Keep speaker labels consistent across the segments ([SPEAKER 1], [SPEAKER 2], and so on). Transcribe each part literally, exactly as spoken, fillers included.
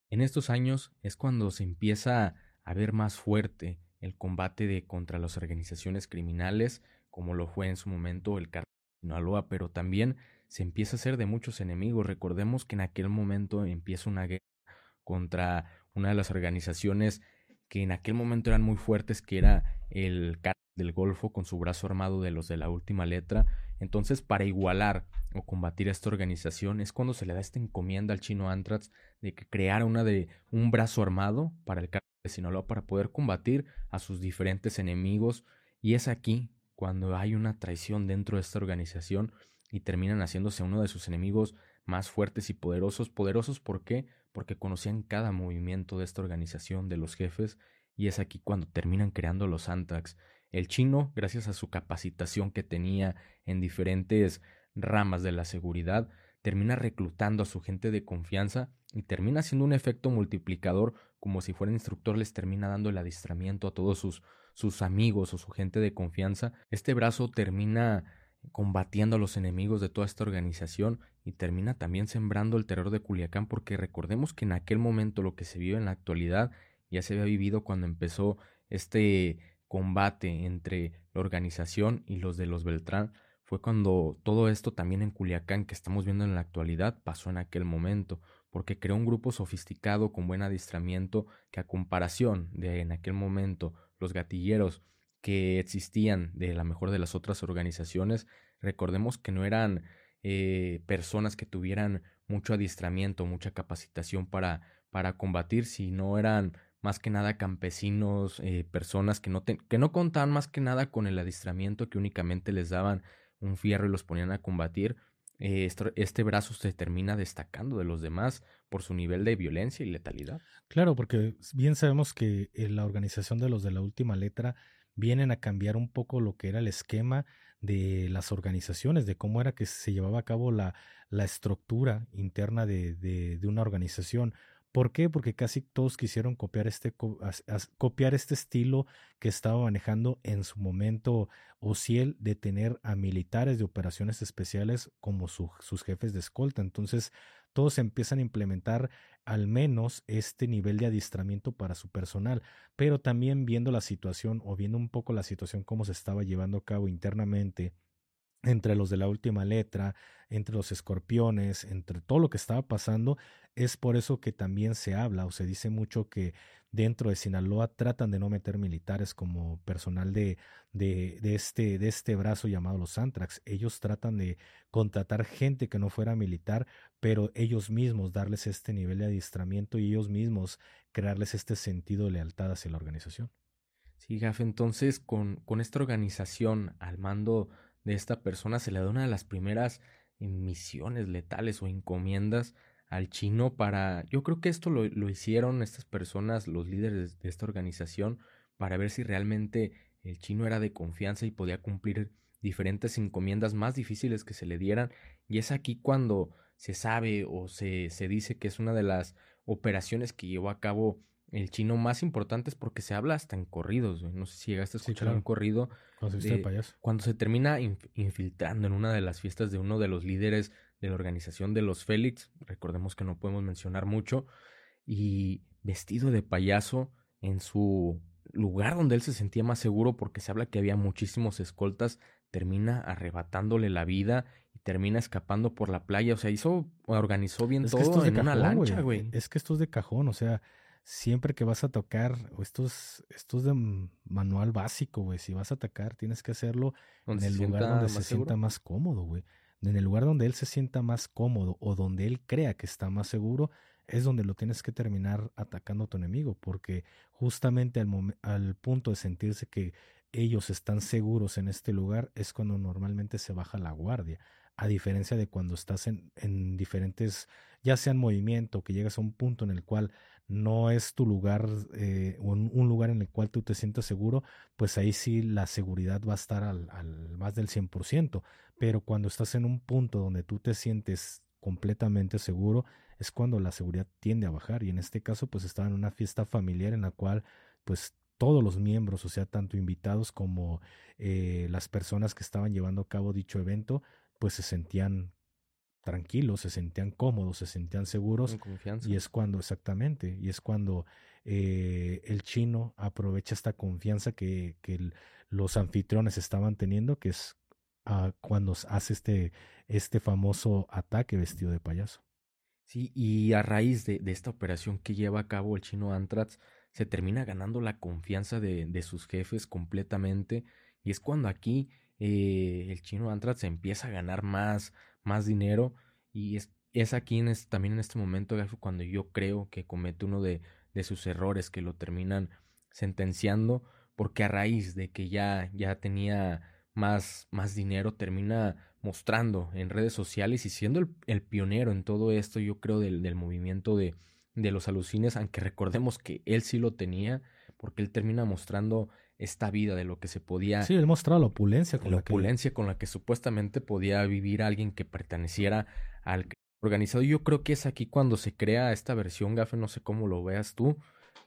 [SPEAKER 1] En estos años es cuando se empieza a ver más fuerte el combate de contra las organizaciones criminales, como lo fue en su momento el Cártel de Sinaloa, pero también se empieza a hacer de muchos enemigos. Recordemos que en aquel momento empieza una guerra contra una de las organizaciones que en aquel momento eran muy fuertes, que era el Cártel del Golfo con su brazo armado de los de la última letra. Entonces, para igualar o combatir a esta organización es cuando se le da esta encomienda al chino Antrax de que creara una de un brazo armado para el Cártel de Sinaloa para poder combatir a sus diferentes enemigos. Y es aquí cuando hay una traición dentro de esta organización y terminan haciéndose uno de sus enemigos más fuertes y poderosos. ¿Poderosos por qué? Porque conocían cada movimiento de esta organización, de los jefes, y es aquí cuando terminan creando los Antrax. El chino, gracias a su capacitación que tenía en diferentes ramas de la seguridad, termina reclutando a su gente de confianza y termina haciendo un efecto multiplicador, como si fuera instructor, les termina dando el adiestramiento a todos sus, sus amigos o su gente de confianza. Este brazo termina combatiendo a los enemigos de toda esta organización y termina también sembrando el terror de Culiacán, porque recordemos que en aquel momento lo que se vive en la actualidad ya se había vivido cuando empezó este combate entre la organización y los de los Beltrán. Fue cuando todo esto también en Culiacán que estamos viendo en la actualidad pasó en aquel momento, porque creó un grupo sofisticado con buen adiestramiento que, a comparación de en aquel momento los gatilleros que existían de la mejor de las otras organizaciones, recordemos que no eran eh, personas que tuvieran mucho adiestramiento, mucha capacitación para, para combatir, sino eran más que nada campesinos, eh, personas que no, te, que no contaban más que nada con el adiestramiento, que únicamente les daban un fierro y los ponían a combatir. Eh, esto, este brazo se termina destacando de los demás por su nivel de violencia y letalidad.
[SPEAKER 2] Claro, porque bien sabemos que eh, la organización de los de la última letra vienen a cambiar un poco lo que era el esquema de las organizaciones, de cómo era que se llevaba a cabo la, la estructura interna de, de, de una organización. ¿Por qué? Porque casi todos quisieron copiar este, co- as- as- copiar este estilo que estaba manejando en su momento Ociel de tener a militares de operaciones especiales como su- sus jefes de escolta. Entonces, todos empiezan a implementar al menos este nivel de adiestramiento para su personal, pero también viendo la situación o viendo un poco la situación cómo se estaba llevando a cabo internamente entre los de la última letra, entre los escorpiones, entre todo lo que estaba pasando, es por eso que también se habla o se dice mucho que dentro de Sinaloa tratan de no meter militares como personal de, de, de este, de este brazo llamado los Antrax. Ellos tratan de contratar gente que no fuera militar, pero ellos mismos darles este nivel de adiestramiento y ellos mismos crearles este sentido de lealtad hacia la organización.
[SPEAKER 1] Sí, Gaf, entonces con, con esta organización al mando de esta persona se le da una de las primeras eh, misiones letales o encomiendas al chino para, yo creo que esto lo, lo hicieron estas personas, los líderes de esta organización, para ver si realmente el chino era de confianza y podía cumplir diferentes encomiendas más difíciles que se le dieran. Y es aquí cuando se sabe o se, se dice que es una de las operaciones que llevó a cabo el chino más importante, es porque se habla hasta en corridos, güey. No sé si llegaste a
[SPEAKER 2] Sí,
[SPEAKER 1] escuchar un
[SPEAKER 2] claro,
[SPEAKER 1] corrido
[SPEAKER 2] cuando se viste de
[SPEAKER 1] de
[SPEAKER 2] payaso.
[SPEAKER 1] cuando se termina inf- infiltrando en una de las fiestas de uno de los líderes de la organización de los Félix. Recordemos que no podemos mencionar mucho. Y vestido de payaso en su lugar donde él se sentía más seguro, porque se habla que había muchísimos escoltas, termina arrebatándole la vida y termina escapando por la playa. O sea, hizo, organizó bien
[SPEAKER 2] Es que esto
[SPEAKER 1] todo
[SPEAKER 2] es de
[SPEAKER 1] en una
[SPEAKER 2] cajón,
[SPEAKER 1] lancha,
[SPEAKER 2] güey. e-
[SPEAKER 1] güey.
[SPEAKER 2] Es que esto es de cajón, o sea, siempre que vas a tocar, o esto es, esto es de m- manual básico, güey. Si vas a atacar, tienes que hacerlo
[SPEAKER 1] Donde
[SPEAKER 2] en
[SPEAKER 1] se
[SPEAKER 2] el lugar donde
[SPEAKER 1] sienta
[SPEAKER 2] se
[SPEAKER 1] más
[SPEAKER 2] sienta
[SPEAKER 1] seguro.
[SPEAKER 2] más cómodo, güey. En el lugar donde él se sienta más cómodo o donde él crea que está más seguro, es donde lo tienes que terminar atacando a tu enemigo, porque justamente al, momen- al punto de sentirse que ellos están seguros en este lugar es cuando normalmente se baja la guardia. A diferencia de cuando estás en, en diferentes ya sea en movimiento, que llegas a un punto en el cual no es tu lugar eh, o en un lugar en el cual tú te sientas seguro, pues ahí sí la seguridad va a estar al, al más del cien por ciento. Pero cuando estás en un punto donde tú te sientes completamente seguro, es cuando la seguridad tiende a bajar. Y en este caso, pues estaba en una fiesta familiar en la cual, pues todos los miembros, o sea, tanto invitados como eh, las personas que estaban llevando a cabo dicho evento, pues se sentían tranquilos, se sentían cómodos, se sentían seguros.
[SPEAKER 1] Con confianza.
[SPEAKER 2] Y es cuando, exactamente, y es cuando eh, el chino aprovecha esta confianza que, que el, los anfitriones estaban teniendo, que es uh, cuando hace este, este famoso ataque vestido de payaso.
[SPEAKER 1] Sí, y a raíz de, de esta operación que lleva a cabo el chino Antrax, se termina ganando la confianza de, de sus jefes completamente. Y es cuando aquí eh, el chino Antrax empieza a ganar más, más dinero. Y es, es aquí en es, también en este momento, Gafo, cuando yo creo que comete uno de, de sus errores que lo terminan sentenciando. Porque a raíz de que ya, ya tenía más, más dinero, termina mostrando en redes sociales y siendo el, el pionero en todo esto, yo creo, del, del movimiento de, de los alucines, aunque recordemos que él sí lo tenía, porque él termina mostrando esta vida de lo que se podía,
[SPEAKER 2] Sí, él mostraba la opulencia con
[SPEAKER 1] la
[SPEAKER 2] la que...
[SPEAKER 1] opulencia con la que supuestamente podía vivir alguien que perteneciera al crimen organizado. Yo creo que es aquí cuando se crea esta versión, Gafe, no sé cómo lo veas tú,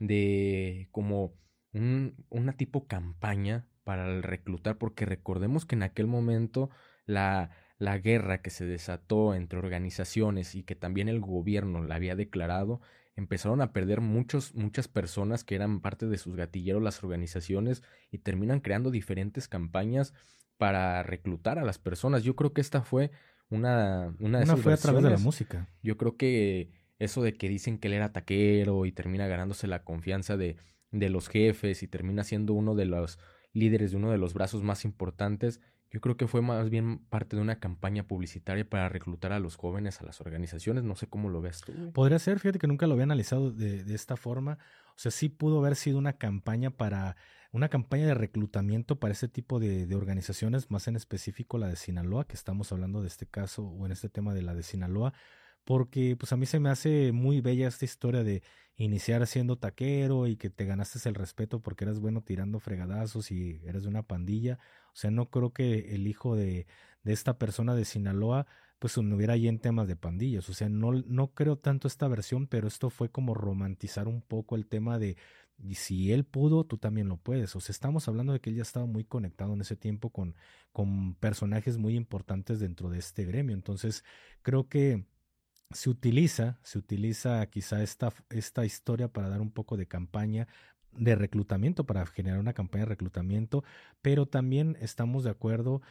[SPEAKER 1] de como un, una tipo campaña para el reclutar, porque recordemos que en aquel momento la, la guerra que se desató entre organizaciones y que también el gobierno la había declarado, empezaron a perder muchos, muchas personas que eran parte de sus gatilleros, las organizaciones, y terminan creando diferentes campañas para reclutar a las personas. Yo creo que esta fue una, una de
[SPEAKER 2] Una
[SPEAKER 1] esas
[SPEAKER 2] fue a través de la
[SPEAKER 1] versiones.
[SPEAKER 2] música.
[SPEAKER 1] Yo creo que eso de que dicen que él era taquero y termina ganándose la confianza de, de los jefes y termina siendo uno de los líderes de uno de los brazos más importantes, yo creo que fue más bien parte de una campaña publicitaria para reclutar a los jóvenes a las organizaciones. No sé cómo lo ves tú, güey.
[SPEAKER 2] Podría ser, fíjate que nunca lo había analizado de, de esta forma. O sea, sí pudo haber sido una campaña para, una campaña de reclutamiento para ese tipo de, de organizaciones, más en específico la de Sinaloa, que estamos hablando de este caso o en este tema de la de Sinaloa, porque pues a mí se me hace muy bella esta historia de iniciar siendo taquero y que te ganaste el respeto porque eras bueno tirando fregadazos y eres de una pandilla. O sea, no creo que el hijo de, de esta persona de Sinaloa pues no hubiera ahí en temas de pandillas. O sea, no, no creo tanto esta versión, pero esto fue como romantizar un poco el tema de y si él pudo, tú también lo puedes. O sea, estamos hablando de que él ya estaba muy conectado en ese tiempo con, con personajes muy importantes dentro de este gremio. Entonces, creo que se utiliza, se utiliza quizá esta, esta historia para dar un poco de campaña de reclutamiento, para generar una campaña de reclutamiento, pero también estamos de acuerdo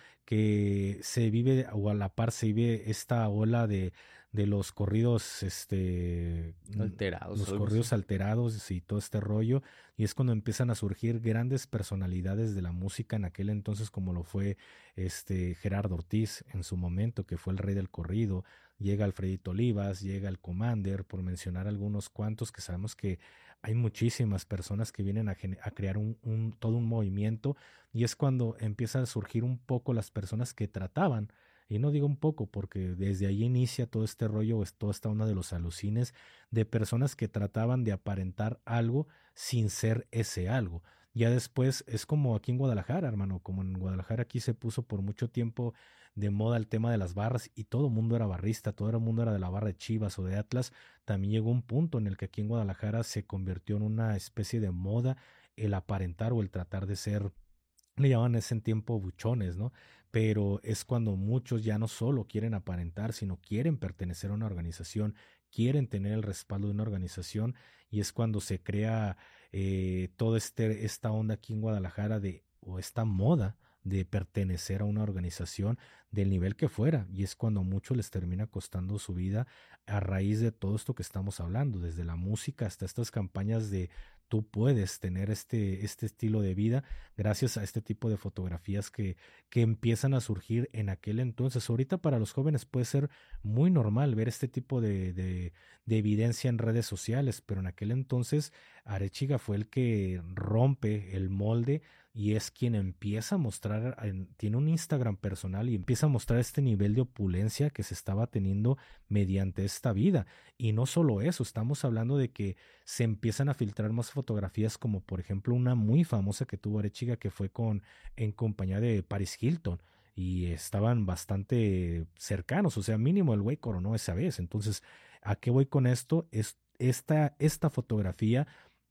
[SPEAKER 2] que se vive, o a la par se vive esta ola de, de los corridos, este,
[SPEAKER 1] Alterados,
[SPEAKER 2] los
[SPEAKER 1] algo así.
[SPEAKER 2] corridos alterados y todo este rollo, y es cuando empiezan a surgir grandes personalidades de la música en aquel entonces, como lo fue este Gerardo Ortiz en su momento, que fue el rey del corrido. Llega Alfredito Olivas, llega el Commander, por mencionar algunos cuantos, que sabemos que hay muchísimas personas que vienen a, a crear un, un, todo un movimiento, y es cuando empiezan a surgir un poco las personas que trataban, y no digo un poco porque desde ahí inicia todo este rollo, toda esta onda de los alucines, de personas que trataban de aparentar algo sin ser ese algo. Ya después es como aquí en Guadalajara, hermano, como en Guadalajara aquí se puso por mucho tiempo de moda el tema de las barras y todo el mundo era barrista, todo el mundo era de la barra de Chivas o de Atlas. También llegó un punto en el que aquí en Guadalajara se convirtió en una especie de moda el aparentar o el tratar de ser, le llamaban en ese tiempo buchones, ¿no? Pero es cuando muchos ya no solo quieren aparentar, sino quieren pertenecer a una organización, quieren tener el respaldo de una organización, y es cuando se crea eh, toda este, esta onda aquí en Guadalajara de, o esta moda de pertenecer a una organización del nivel que fuera, y es cuando a muchos les termina costando su vida a raíz de todo esto que estamos hablando, desde la música hasta estas campañas de tú puedes tener este, este estilo de vida gracias a este tipo de fotografías que, que empiezan a surgir en aquel entonces. Ahorita para los jóvenes puede ser muy normal ver este tipo de, de, de evidencia en redes sociales, pero en aquel entonces Arechiga fue el que rompe el molde y es quien empieza a mostrar, en, tiene un Instagram personal y empieza a mostrar este nivel de opulencia que se estaba teniendo mediante esta vida. Y no solo eso, estamos hablando de que se empiezan a filtrar más fotografías, como por ejemplo una muy famosa que tuvo Arechiga, que fue con, en compañía de Paris Hilton, y estaban bastante cercanos, o sea, mínimo el güey coronó esa vez. Entonces, ¿a qué voy con esto? Es esta, esta fotografía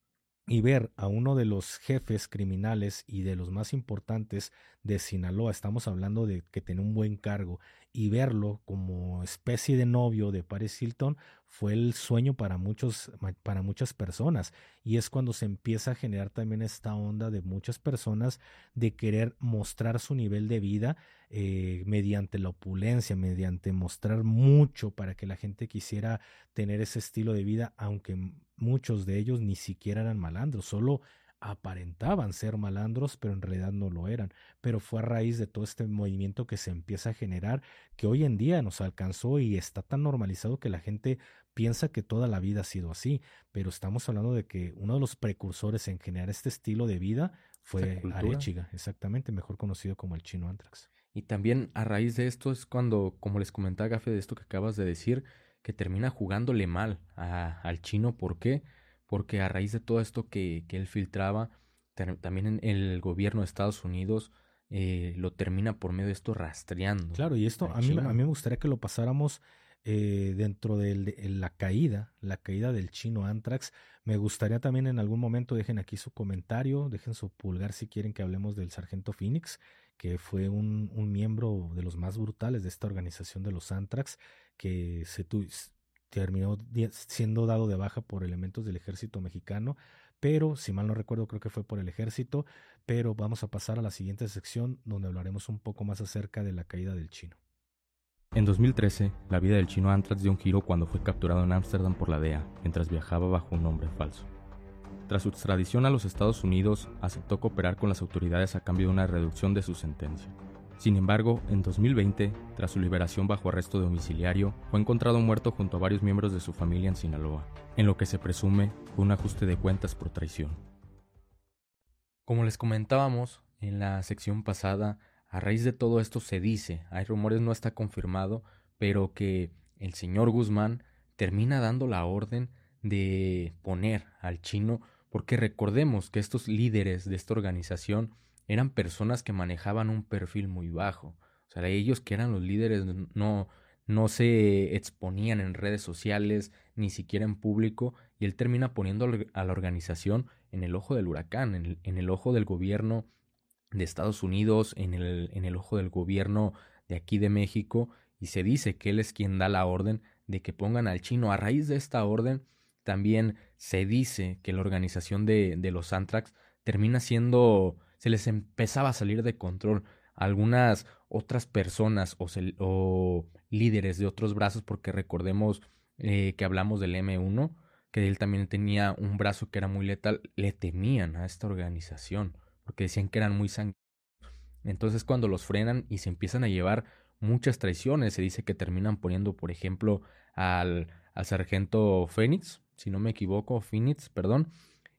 [SPEAKER 2] y ver a uno de los jefes criminales y de los más importantes de Sinaloa, estamos hablando de que tiene un buen cargo y verlo como especie de novio de Paris Hilton fue el sueño para muchos, para muchas personas, y es cuando se empieza a generar también esta onda de muchas personas de querer mostrar su nivel de vida eh, mediante la opulencia, mediante mostrar mucho para que la gente quisiera tener ese estilo de vida, aunque muchos de ellos ni siquiera eran malandros, solo aparentaban ser malandros, pero en realidad no lo eran. Pero fue a raíz de todo este movimiento que se empieza a generar, que hoy en día nos alcanzó y está tan normalizado que la gente piensa que toda la vida ha sido así, pero estamos hablando de que uno de los precursores en generar este estilo de vida fue Arechiga, exactamente, mejor conocido como el Chino Anthrax.
[SPEAKER 1] Y también a raíz de esto es cuando, como les comentaba Gafe, de esto que acabas de decir, que termina jugándole mal a, al chino. ¿Por qué? Porque a raíz de todo esto que, que él filtraba, ter, también en el gobierno de Estados Unidos eh, lo termina por medio de esto rastreando.
[SPEAKER 2] Claro, y esto a mí, a mí me gustaría que lo pasáramos eh, dentro de, de la caída, la caída del Chino Anthrax. Me gustaría también en algún momento, dejen aquí su comentario, dejen su pulgar si quieren que hablemos del Sargento Phoenix, que fue un, un miembro de los más brutales de esta organización de los Anthrax, que se tu, terminó siendo dado de baja por elementos del ejército mexicano, pero si mal no recuerdo creo que fue por el ejército. Pero vamos a pasar a la siguiente sección donde hablaremos un poco más acerca de la caída del chino.
[SPEAKER 1] En dos mil trece, la vida del chino Anthrax dio un giro cuando fue capturado en Ámsterdam por la D E A, mientras viajaba bajo un nombre falso. Tras su extradición a los Estados Unidos, aceptó cooperar con las autoridades a cambio de una reducción de su sentencia. Sin embargo, en dos mil veinte, tras su liberación bajo arresto domiciliario, fue encontrado muerto junto a varios miembros de su familia en Sinaloa, en lo que se presume fue un ajuste de cuentas por traición. Como les comentábamos en la sección pasada, a raíz de todo esto se dice, hay rumores, no está confirmado, pero que el señor Guzmán termina dando la orden de poner al chino, porque recordemos que estos líderes de esta organización eran personas que manejaban un perfil muy bajo. O sea, ellos que eran los líderes no, no se exponían en redes sociales, ni siquiera en público, y él termina poniendo a la organización en el ojo del huracán, en el, en el ojo del gobierno de Estados Unidos, en el, en el ojo del gobierno de aquí de México, y se dice que él es quien da la orden de que pongan al chino. A raíz de esta orden, también se dice que la organización de, de los Anthrax termina siendo, se les empezaba a salir de control. Algunas otras personas o, se, o líderes de otros brazos, porque recordemos eh, que hablamos del eme uno, que él también tenía un brazo que era muy letal, le temían a esta organización, porque decían que eran muy sangrientos. Entonces cuando los frenan y se empiezan a llevar muchas traiciones, se dice que terminan poniendo, por ejemplo, al, al sargento Phoenix, si no me equivoco, Phoenix, perdón,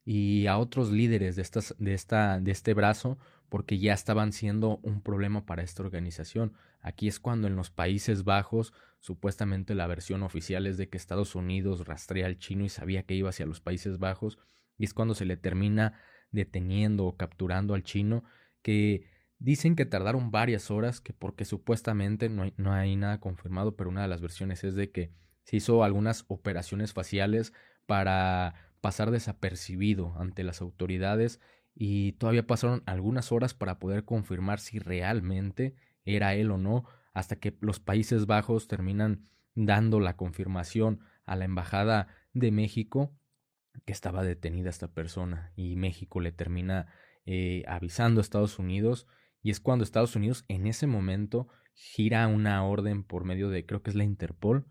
[SPEAKER 1] y a otros líderes de, estas, de, esta, de este brazo, porque ya estaban siendo un problema para esta organización. Aquí es cuando en los Países Bajos, supuestamente la versión oficial es de que Estados Unidos rastrea al chino y sabía que iba hacia los Países Bajos, y es cuando se le termina deteniendo o capturando al chino, que dicen que tardaron varias horas, que porque supuestamente no hay, no hay nada confirmado, pero una de las versiones es de que se hizo algunas operaciones faciales para pasar desapercibido ante las autoridades, y todavía pasaron algunas horas para poder confirmar si realmente era él o no, hasta que los Países Bajos terminan dando la confirmación a la Embajada de México que estaba detenida esta persona, y México le termina eh, avisando a Estados Unidos, y es cuando Estados Unidos en ese momento gira una orden por medio de, creo que es la Interpol,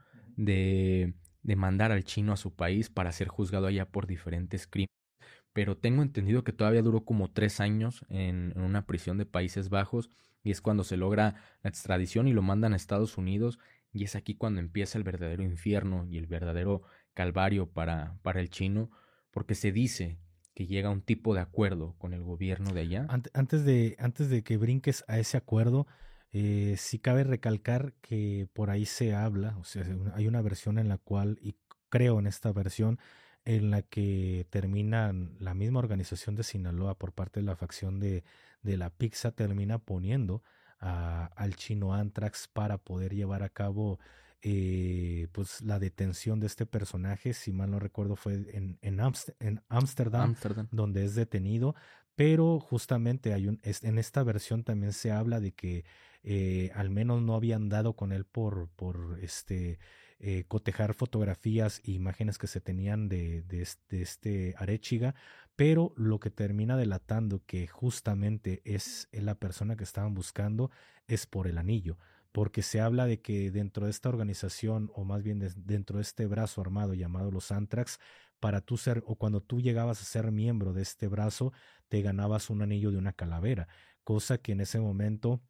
[SPEAKER 1] de, de mandar al chino a su país para ser juzgado allá por diferentes crímenes. Pero tengo entendido que todavía duró como tres años en, en una prisión de Países Bajos, y es cuando se logra la extradición y lo mandan a Estados Unidos, y es aquí cuando empieza el verdadero infierno y el verdadero calvario para, para el chino, porque se dice que llega a un tipo de acuerdo con el gobierno de allá.
[SPEAKER 2] Antes de, antes de que brinques a ese acuerdo, eh, sí cabe recalcar que por ahí se habla, o sea, hay una versión en la cual, y creo en esta versión, en la que terminan la misma organización de Sinaloa por parte de la facción de, de la pizza, termina poniendo a, al chino Anthrax para poder llevar a cabo eh, pues la detención de este personaje, si mal no recuerdo fue en, en, Amst- en Ámsterdam,
[SPEAKER 1] Ámsterdam.
[SPEAKER 2] donde es detenido, pero justamente hay un, es- en esta versión también se habla de que eh, al menos no habían dado con él por, por este, eh, cotejar fotografías e imágenes que se tenían de, de, es- de este Arechiga, pero lo que termina delatando que justamente es la persona que estaban buscando es por el anillo, porque se habla de que dentro de esta organización, o más bien des- dentro de este brazo armado llamado los Antrax, para tú ser, o cuando tú llegabas a ser miembro de este brazo, te ganabas un anillo de una calavera, cosa que en ese momento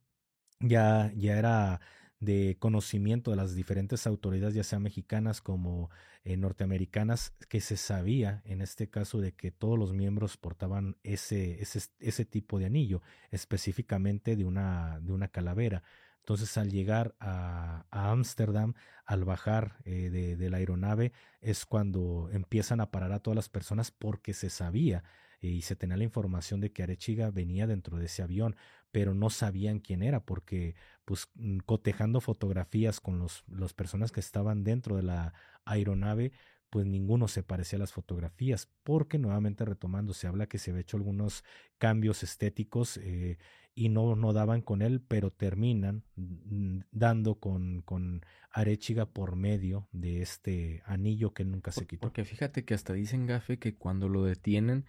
[SPEAKER 2] ya, ya era de conocimiento de las diferentes autoridades, ya sea mexicanas como eh, norteamericanas, que se sabía en este caso de que todos los miembros portaban ese, ese, ese tipo de anillo, específicamente de una, de una calavera. Entonces, al llegar a a Ámsterdam, al bajar eh, de, de la aeronave, es cuando empiezan a parar a todas las personas porque se sabía eh, y se tenía la información de que Arechiga venía dentro de ese avión, pero no sabían quién era porque pues mm, cotejando fotografías con los, las personas que estaban dentro de la aeronave, pues ninguno se parecía a las fotografías, porque nuevamente retomando, se habla que se había hecho algunos cambios estéticos eh, y no, no daban con él, pero terminan mm, dando con, con Arechiga por medio de este anillo que nunca se
[SPEAKER 1] Por-
[SPEAKER 2] quitó.
[SPEAKER 1] porque fíjate que hasta dicen, Gafe, que cuando lo detienen,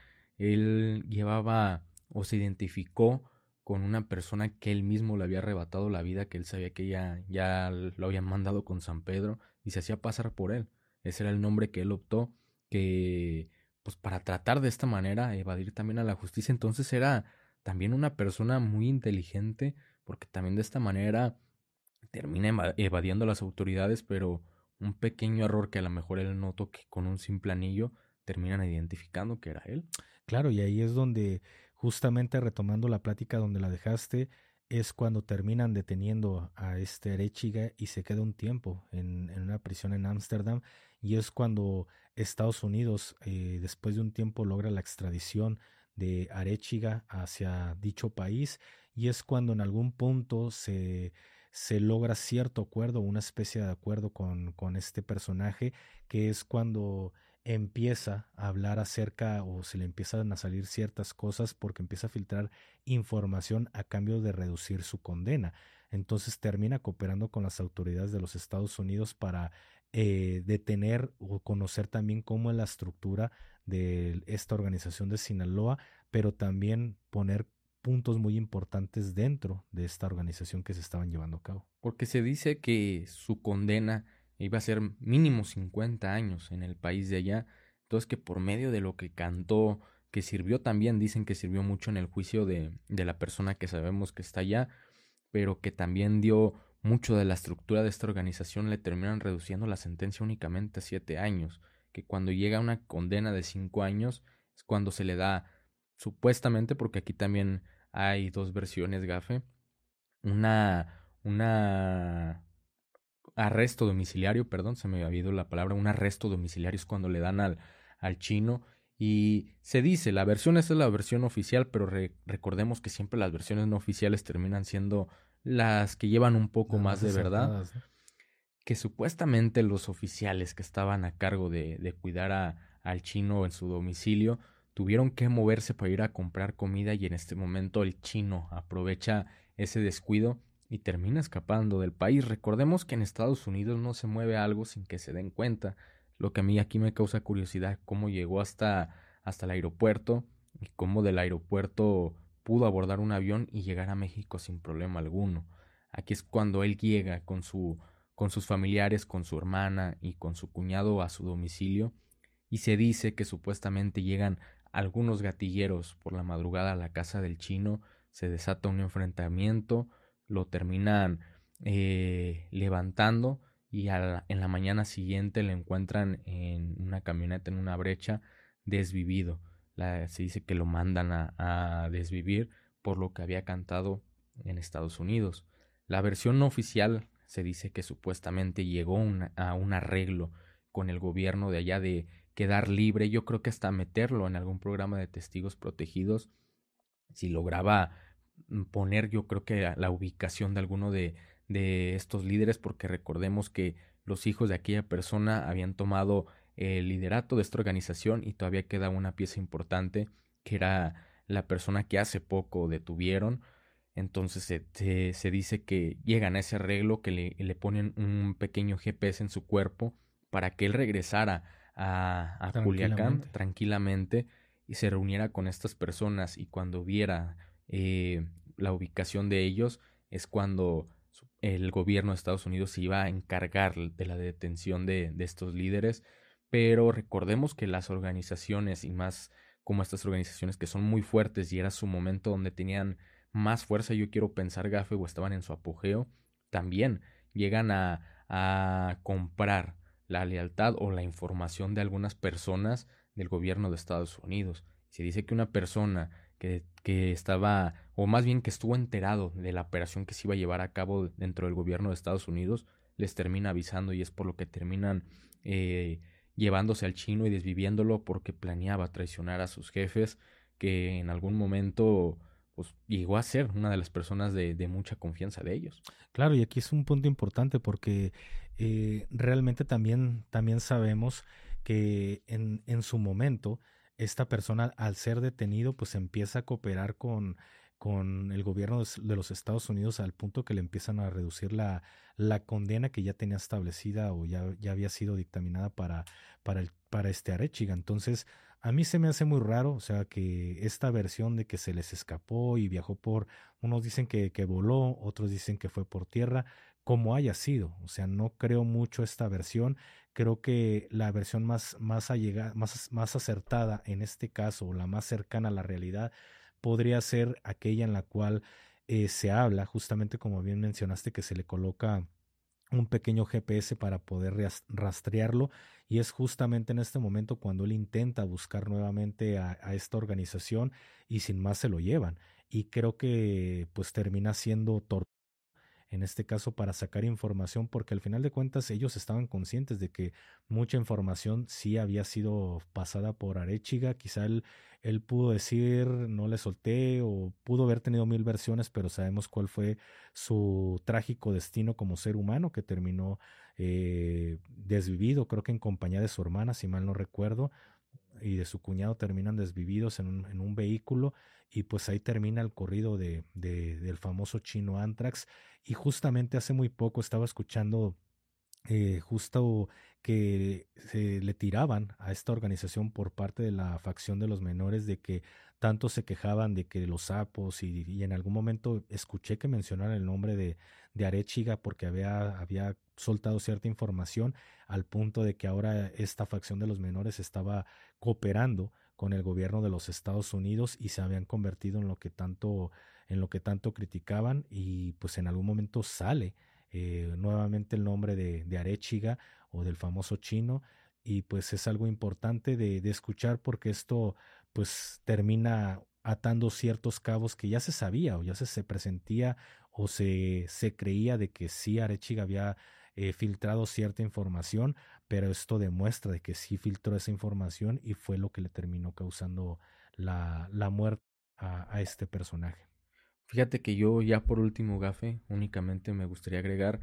[SPEAKER 1] él llevaba o se identificó con una persona que él mismo le había arrebatado la vida, que él sabía que ya, ya lo habían mandado con San Pedro y se hacía pasar por él. Ese era el nombre que él optó, que pues para tratar de esta manera evadir también a la justicia. Entonces era también una persona muy inteligente, porque también de esta manera termina eva- evadiendo a las autoridades, pero un pequeño error que a lo mejor él notó que con un simple anillo terminan identificando que era él.
[SPEAKER 2] Claro, y ahí es donde, justamente retomando la plática donde la dejaste, es cuando terminan deteniendo a este Arechiga y se queda un tiempo en, en una prisión en Ámsterdam, y es cuando Estados Unidos, eh, después de un tiempo, logra la extradición de Arechiga hacia dicho país, y es cuando en algún punto se, se logra cierto acuerdo, una especie de acuerdo con, con este personaje, que es cuando empieza a hablar acerca o se le empiezan a salir ciertas cosas porque empieza a filtrar información a cambio de reducir su condena. Entonces termina cooperando con las autoridades de los Estados Unidos para eh, detener o conocer también cómo es la estructura de esta organización de Sinaloa, pero también poner puntos muy importantes dentro de esta organización que se estaban llevando a cabo.
[SPEAKER 1] Porque se dice que su condena iba a ser mínimo cincuenta años en el país de allá. Entonces que por medio de lo que cantó, que sirvió también, dicen que sirvió mucho en el juicio de, de la persona que sabemos que está allá, pero que también dio mucho de la estructura de esta organización, le terminan reduciendo la sentencia únicamente a siete años, que cuando llega a una condena de cinco años es cuando se le da, supuestamente, porque aquí también hay dos versiones, Gafe, una, una arresto domiciliario, perdón, se me había ido la palabra, un arresto domiciliario es cuando le dan al, al chino y se dice, la versión esa es la versión oficial, pero re- recordemos que siempre las versiones no oficiales terminan siendo las que llevan un poco
[SPEAKER 2] Las
[SPEAKER 1] más
[SPEAKER 2] más
[SPEAKER 1] de verdad,
[SPEAKER 2] acertadas, ¿no?
[SPEAKER 1] que supuestamente los oficiales que estaban a cargo de, de cuidar a, al chino en su domicilio tuvieron que moverse para ir a comprar comida y en este momento el chino aprovecha ese descuido y termina escapando del país. Recordemos que en Estados Unidos no se mueve algo sin que se den cuenta, lo que a mí aquí me causa curiosidad, cómo llegó hasta, hasta el aeropuerto y cómo del aeropuerto pudo abordar un avión y llegar a México sin problema alguno. Aquí es cuando él llega con su con sus familiares, con su hermana y con su cuñado a su domicilio, y se dice que supuestamente llegan algunos gatilleros por la madrugada a la casa del chino, se desata un enfrentamiento, lo terminan eh, levantando y a la, en la mañana siguiente le encuentran en una camioneta, en una brecha, desvivido. La, se dice que lo mandan a, a desvivir por lo que había cantado en Estados Unidos. La versión no oficial se dice que supuestamente llegó una, a un arreglo con el gobierno de allá de quedar libre, yo creo que hasta meterlo en algún programa de testigos protegidos, si lograba poner yo creo que la ubicación de alguno de, de estos líderes, porque recordemos que los hijos de aquella persona habían tomado el liderato de esta organización y todavía queda una pieza importante que era la persona que hace poco detuvieron. Entonces se, se, se dice que llegan a ese arreglo, que le, le ponen un pequeño G P S en su cuerpo para que él regresara a, a Culiacán
[SPEAKER 2] Tranquilamente.
[SPEAKER 1] tranquilamente y se reuniera con estas personas, y cuando viera eh, la ubicación de ellos es cuando el gobierno de Estados Unidos se iba a encargar de la detención de, de estos líderes. Pero recordemos que las organizaciones, y más como estas organizaciones que son muy fuertes y era su momento donde tenían más fuerza, yo quiero pensar, Gafe, o estaban en su apogeo, también llegan a, a comprar la lealtad o la información de algunas personas del gobierno de Estados Unidos. Se dice que una persona que, que estaba, o más bien que estuvo enterado de la operación que se iba a llevar a cabo dentro del gobierno de Estados Unidos, les termina avisando, y es por lo que terminan eh, llevándose al chino y desviviéndolo, porque planeaba traicionar a sus jefes, que en algún momento pues llegó a ser una de las personas de, de mucha confianza de ellos.
[SPEAKER 2] Claro, y aquí es un punto importante porque eh, realmente también, también sabemos que en, en su momento esta persona, al ser detenido, pues empieza a cooperar con, con el gobierno de, s- de los Estados Unidos, al punto que le empiezan a reducir la, la condena que ya tenía establecida o ya, ya había sido dictaminada para, para, el, para este Arechiga. Entonces, a mí se me hace muy raro, o sea, que esta versión de que se les escapó y viajó por, unos dicen que, que voló, otros dicen que fue por tierra, como haya sido. O sea, no creo mucho esta versión. Creo que la versión más, más, allega- más, más acertada en este caso, o la más cercana a la realidad, podría ser aquella en la cual eh, se habla, justamente como bien mencionaste, que se le coloca un pequeño G P S para poder ras- rastrearlo, y es justamente en este momento cuando él intenta buscar nuevamente a, a esta organización y sin más se lo llevan, y creo que pues termina siendo tortura en este caso para sacar información, porque al final de cuentas ellos estaban conscientes de que mucha información sí había sido pasada por Arechiga. Quizá él, él pudo decir no le solté, o pudo haber tenido mil versiones, pero sabemos cuál fue su trágico destino como ser humano, que terminó eh, desvivido, creo que en compañía de su hermana, si mal no recuerdo, y de su cuñado, terminan desvividos en un, en un vehículo, y pues ahí termina el corrido de, de- del famoso chino Anthrax. Y justamente hace muy poco estaba escuchando eh, justo que se le tiraban a esta organización por parte de la facción de los menores, de que tanto se quejaban de que los sapos, y, y en algún momento escuché que mencionaran el nombre de, de Arechiga porque había, había soltado cierta información, al punto de que ahora esta facción de los menores estaba cooperando con el gobierno de los Estados Unidos y se habían convertido en lo que tanto, en lo que tanto criticaban, y pues en algún momento sale eh, nuevamente el nombre de, de Arechiga o del famoso chino, y pues es algo importante de, de escuchar, porque esto pues termina atando ciertos cabos que ya se sabía o ya se, se presentía o se, se creía de que sí Arechiga había eh, filtrado cierta información, pero esto demuestra de que sí filtró esa información y fue lo que le terminó causando la, la muerte a, a este personaje.
[SPEAKER 1] Fíjate que yo ya por último, Gafe, únicamente me gustaría agregar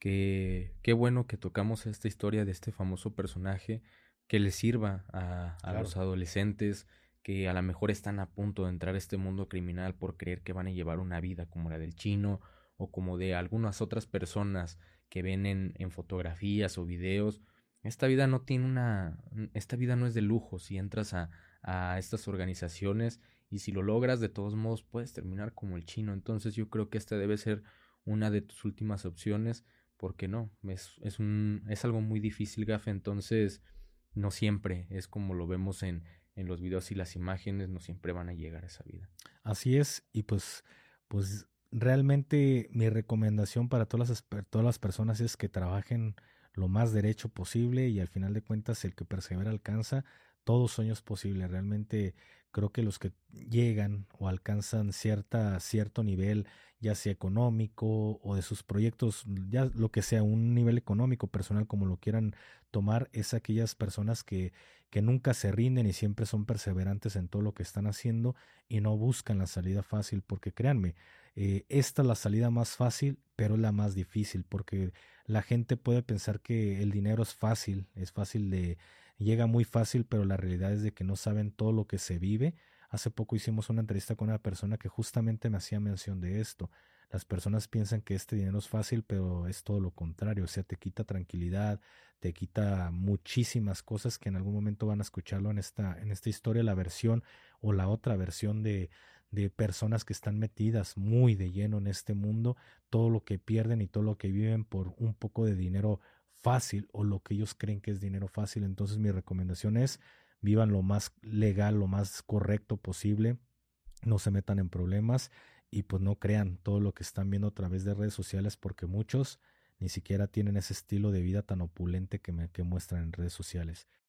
[SPEAKER 1] que qué bueno que tocamos esta historia de este famoso personaje, que le sirva a, a
[SPEAKER 2] Claro.
[SPEAKER 1] los adolescentes que a lo mejor están a punto de entrar a este mundo criminal por creer que van a llevar una vida como la del chino, o como de algunas otras personas que ven en, en fotografías o videos. Esta vida no tiene una, esta vida no es de lujo si entras a, a estas organizaciones, y si lo logras, de todos modos puedes terminar como el chino. Entonces yo creo que esta debe ser una de tus últimas opciones, porque no, es, es, un, es algo muy difícil, Gafe. Entonces no siempre es como lo vemos en, en los videos, y las imágenes no siempre van a llegar a esa vida.
[SPEAKER 2] Así es, y pues, pues realmente mi recomendación para todas las, esper- todas las personas es que trabajen lo más derecho posible, y al final de cuentas el que persevera alcanza, todo sueño es posible. Realmente creo que los que llegan o alcanzan cierta, cierto nivel, ya sea económico o de sus proyectos, ya lo que sea, un nivel económico, personal, como lo quieran tomar, es aquellas personas que, que nunca se rinden y siempre son perseverantes en todo lo que están haciendo y no buscan la salida fácil, porque créanme, eh, esta es la salida más fácil, pero es la más difícil, porque la gente puede pensar que el dinero es fácil, es fácil de, llega muy fácil, pero la realidad es de que no saben todo lo que se vive. Hace poco hicimos una entrevista con una persona que justamente me hacía mención de esto. Las personas piensan que este dinero es fácil, pero es todo lo contrario, o sea, te quita tranquilidad, te quita muchísimas cosas que en algún momento van a escucharlo en esta, en esta historia, la versión o la otra versión de, de personas que están metidas muy de lleno en este mundo, todo lo que pierden y todo lo que viven por un poco de dinero fácil o lo que ellos creen que es dinero fácil. Entonces mi recomendación es vivan lo más legal, lo más correcto posible, no se metan en problemas y pues no crean todo lo que están viendo a través de redes sociales, porque muchos ni siquiera tienen ese estilo de vida tan opulente que, me, que muestran en redes sociales.